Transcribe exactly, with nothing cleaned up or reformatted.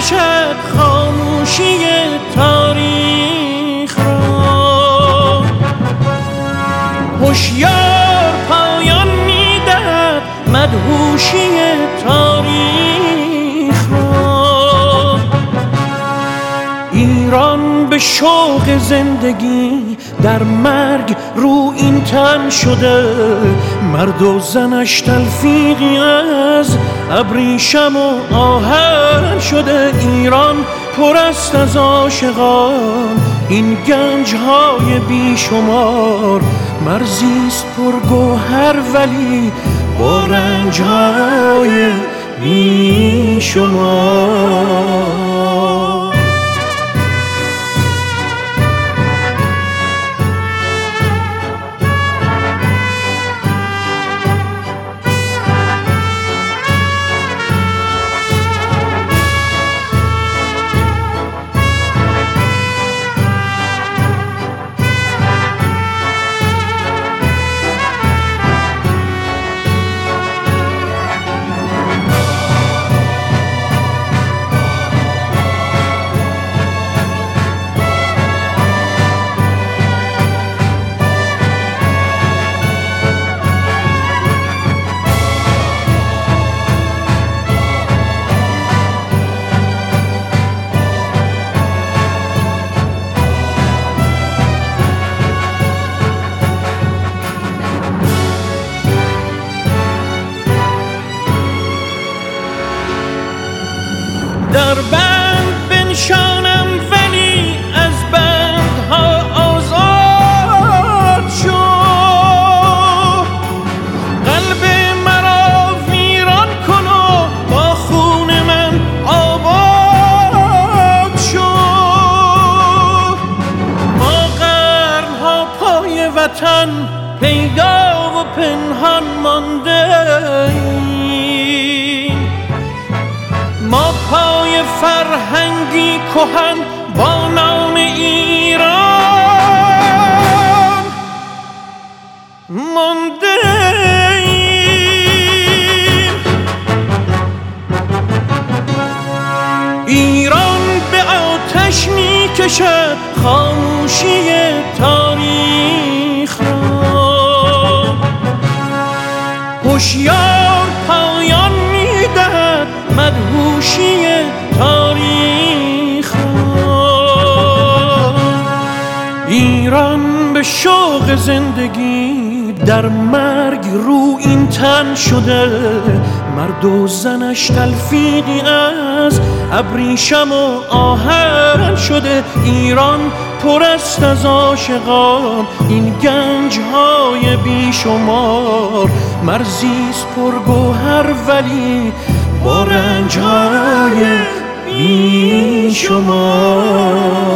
کشد خاموشی تاریخ را. هوشیار پایان می‌دهد مدهوشی تاریخ را. ایران به شوق زندگی در مرگ رو این تن شده، مرد و زنش تلفیقی از ابریشم و آهن شده. ایران پر است از عاشقان، این گنج‌های بیشمار، مرزیست پرگوهر ولی با رنج‌های بیشمار. در بند بنشانم ولی از بندها آزاد شو، قلب مرا ویران کن و با خون من آباد شو. ما قرنها پای وطن پیدا و پنهان مانده ایم، ما پای فرهنگی کهن با نام ایران مانده ایم. ایران به آتش می کشد خاموشی تاریخ را. هوشیار پایان می دهد مدهوشی تاریخ را. ایران به شوق زندگی در مرگ رو این تن شده، مرد و زنش تلفیقی از ابریشم و آهن شده. ایران پر است از عاشقان، این گنج‌های بیشمار، مرزیست پرگوهر ولی با رنج‌های بیشمار.